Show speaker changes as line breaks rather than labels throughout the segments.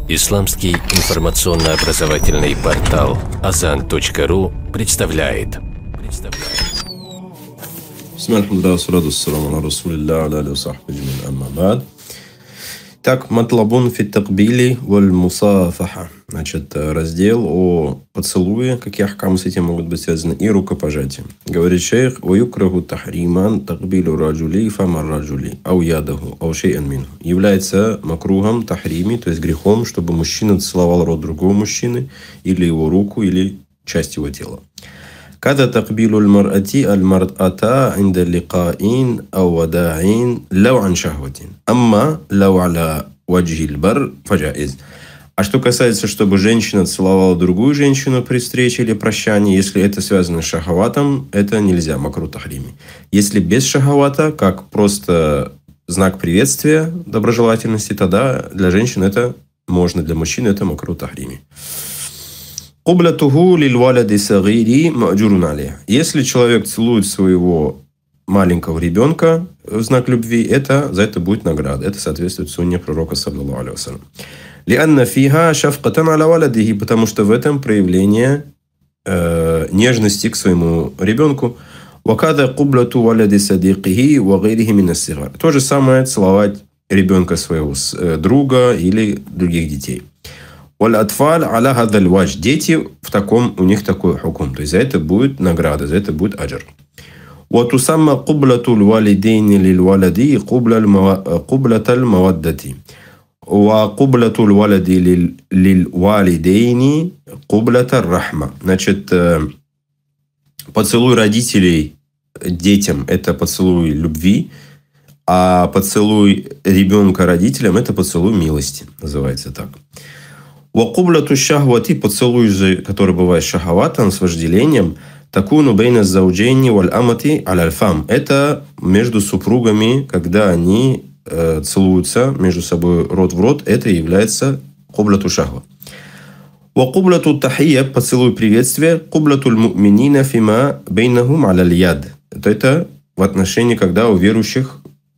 Исламский информационно-образовательный портал Azan.ru представляет.
Так, матлабун фи такбили валь мусафаха. Значит, раздел о поцелуе, какие ахкамы с этим могут быть связаны, и рукопожатии. Говорит шейх: «Ваюкраху тахриман такбилу раджули фамар раджули, ау ядаху, ау шей'ан минху». Является макругом тахрими, то есть грехом, чтобы мужчина целовал рот другого мужчины, или его руку, или часть его тела. Када такбилу аль-мар'ати аль-мар'ата инда ликаин ау вадаин лау ан шахватин. Амма лау аля ваджи аль-бар фаджаиз. А что касается, чтобы женщина целовала другую женщину при встрече или прощании, если это связано с шахаватом, это нельзя, макру тахрими. Если без шахавата, как просто знак приветствия, доброжелательности, тогда для женщин это можно, для мужчин это макру тахрими. Если человек целует своего маленького ребенка в знак любви, это, за это будет награда. Это соответствует сунне пророка, саллаллаху алейхи вассалям. Лианна фиха шафкатан аля валадихи, потому что в этом проявление нежности к своему ребенку. Вакада кублату валади садикихи ва гайрихи мин ас-сигар. То же самое целовать ребенка своего друга или других детей. Валь-атфаль аля хадаль вадж. Дети в таком, у них такой хукум. То есть за это будет награда, за это будет аджр. Ватусамма кублату валидейни лиль валади кублаталь маваддати. وَقُبْلَةُ الْوَلَدِ لِلْوَالِدَيْنِ قُبْلَةَ الرَّحْمَةِ. Значит, поцелуй родителей детям – это поцелуй любви, а поцелуй ребенка родителям – это поцелуй милости, называется так. وَقُبْلَةُ الشَّهْوَةِ, поцелуй же, который бывает шахаватом, с вожделением, такуну бейна зауджейни валь амати аля аль-фам. Это между супругами, когда они целуются между собой рот в рот, это является кублату шахва. Ва кублату тахия, поцелуй приветствия, кублату муминина фима бейнахум аля яд. Это в отношении, когда у верующих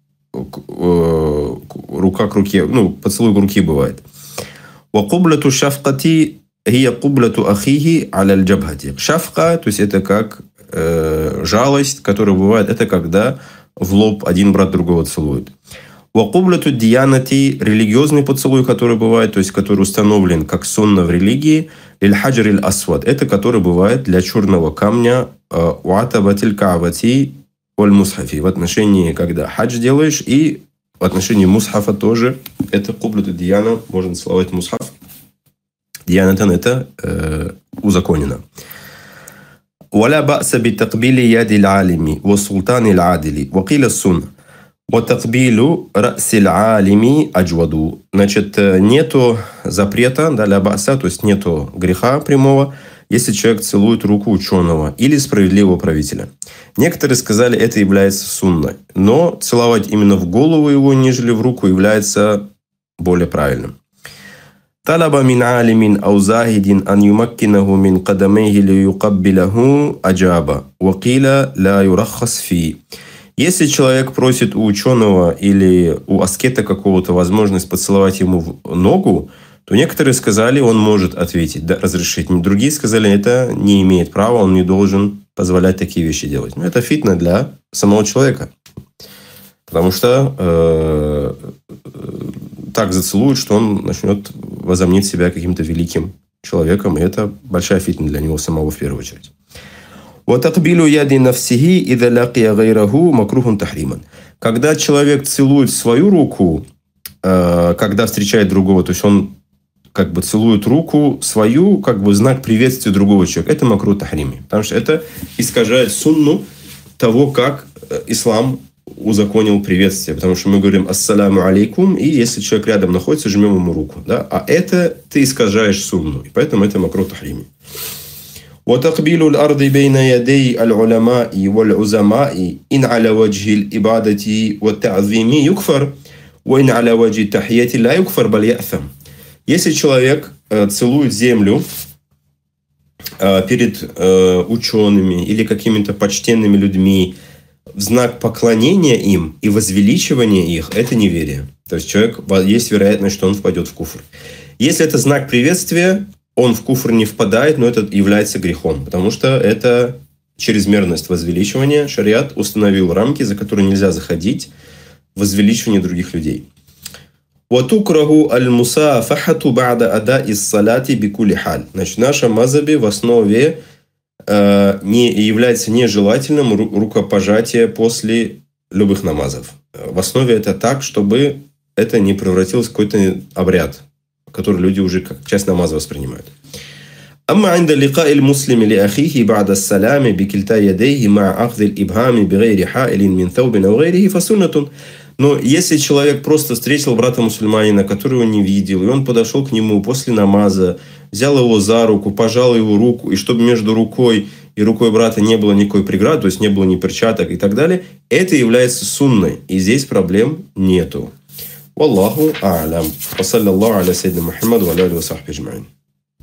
рука к руке, поцелуй к руке бывает. Ва кублату шафкати хия кублату ахихи аля джабхати. Шафка, то есть это как жалость, которая бывает, это когда в лоб один брат другого целует. Вакублату диянати, религиозный поцелуй, который бывает, то есть который установлен как сунна в религии, иль-хаджар иль-асвад, это который бывает для черного камня, уатабатиль каавати оль-мусхафи, в отношении, когда хадж делаешь, и в отношении мусхафа тоже, это кублату дияна, можно целовать мусхаф. Диянатан это узаконено. Валя ба'са би такбили яди алими ва султани аль-адили, вакиля сунна. وَتَقْبِيلُ رَأْسِ الْعَالِمِ أَجْوَدُ. Значит, нету запрета, ля баса, то есть нету греха прямого, если человек целует руку ученого или справедливого правителя. Некоторые сказали, это является сунной, но целовать именно в голову его, нежели в руку, является более правильным. طلب من عالم أو زاهد أن يمكنه من قدميه ليقبله أجاب وقيل لا يرخص فيه. Если человек просит у ученого или у аскета какого-то возможность поцеловать ему в ногу, то некоторые сказали, он может ответить, да, разрешить. Другие сказали, это не имеет права, он не должен позволять такие вещи делать. Но это фитна для самого человека. Потому что так зацелует, что он начнет возомнить себя каким-то великим человеком. И это большая фитна для него самого в первую очередь. Когда человек целует свою руку, когда встречает другого, то есть он как бы целует руку свою, как бы знак приветствия другого человека, это макру тахрими. Потому что это искажает сунну того, как ислам узаконил приветствие. Потому что мы говорим ассаляму алейкум, и если человек рядом находится, жмем ему руку. Да? А это ты искажаешь сунну. И поэтому это макру тахрими. وتقبيل الأرض بين يدي العلماء والعزماء إن على وجه الإبادة والتعظيم يكفر وإن على وجه التحية لا يكفر بل يأثم. Если человек целует землю перед учеными или какими-то почтенными людьми в знак поклонения им и возвеличивания их, это неверие. То есть человек, есть вероятность, что он впадет в куфр. Если это знак приветствия, он в куфр не впадает, но это является грехом, потому что это чрезмерность возвеличивания. Шариат установил рамки, за которые нельзя заходить, возвеличивание других людей. وَتُكْرَهُ الْمُسَافَحَةُ بَعْدَ أَدَاءِ الصَّلَاةِ بِكُلِّ حَالٍ. Значит, в нашем мазхабе в основе не является нежелательным рукопожатие после любых намазов. В основе это так, чтобы это не превратилось в какой-то обряд, который люди уже как часть намаза воспринимают. أما عند لقاء المسلم لأخيه بعد السلام بكلتا يديه مع أخذ الإبهام بغير حائل من ثوب أو غيره فسنة. Но если человек просто встретил брата-мусульманина, которого не видел, и он подошел к нему после намаза, взял его за руку, пожал его руку, и чтобы между рукой и рукой брата не было никакой преграды, то есть не было ни перчаток и так далее, это является сунной, и здесь проблем нету. Валлаху а'лям. Ва саллаллаху аля саййидина Мухаммад ва аля алихи ва сахбихи аджмаин.